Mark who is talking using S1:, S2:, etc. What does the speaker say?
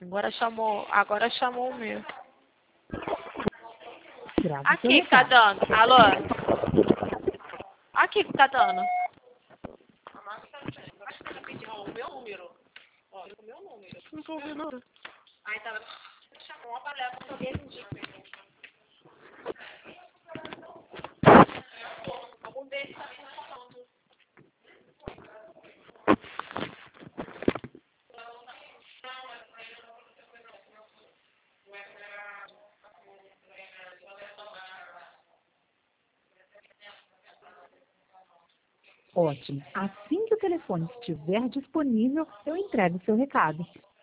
S1: Agora chamou o meu.
S2: Grave seu
S1: Aqui que tá
S2: recado.
S1: dando. Alô? Aqui que tá dando. O meu número. Ó, o meu número. Não tô ouvindo. Aí tava. Chamou uma palestra pra alguém indica. Algum deles tá falando.
S2: Ótimo. Assim que o telefone estiver disponível, eu entrego o seu recado.